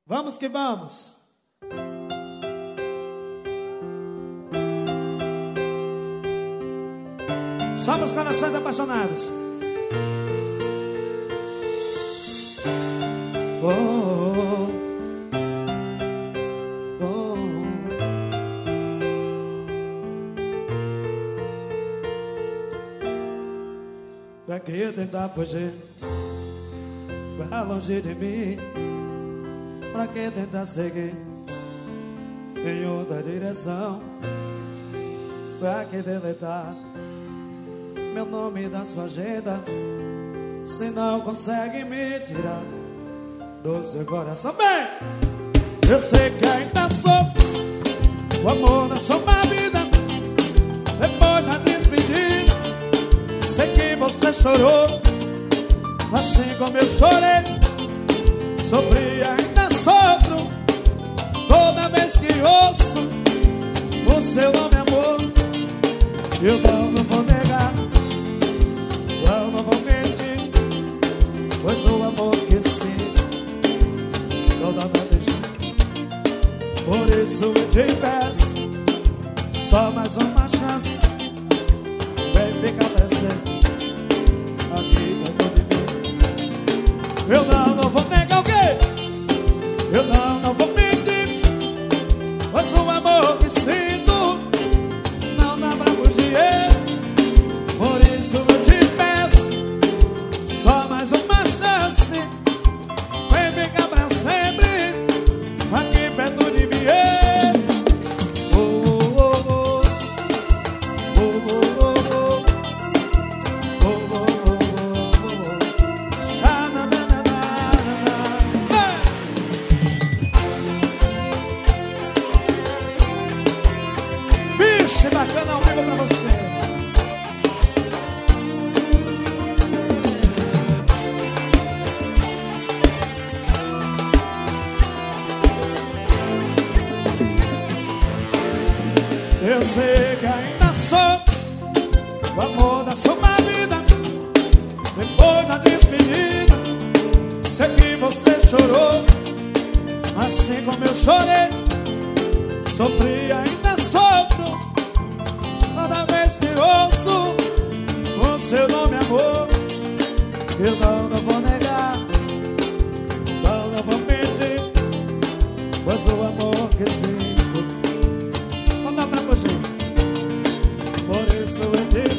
Vamos que vamos. Somos corações apaixonados. Oh, oh, oh. Pra que tentar fugir? Pra longe de mim. Pra que tentar seguir em outra direção? Pra que deletar meu nome da sua agenda se não consegue me tirar do seu coração? Bem, eu sei que ainda sou o amor da sua vida. Depois da despedida, sei que você chorou assim como eu chorei. Sofri, ainda sofro toda vez que ouço o seu nome, amor. Eu não vou negar, eu não vou mentir, pois o amor que sinto toda noite. Por isso eu te peço só mais uma chance. Vem ficar pra sempre aqui dentro de mim. Eu não vou negar o quê? Eu não vou mentir, pois o amor que sinto não dá pra fugir. Por isso eu te peço só mais uma chance. Vem ficar pra sempre aqui perto de mim. Oh, oh, oh, oh, oh, oh, oh, oh, oh. Bacana ao vivo pra você. Eu sei que ainda sou o amor da sua vida. Depois da despedida, sei que você chorou assim como eu chorei. Sofri, ainda sofro toda vez que ouço o seu nome, amor. Eu não vou negar, não vou mentir, pois o amor que sinto não dá pra fugir. Por isso eu te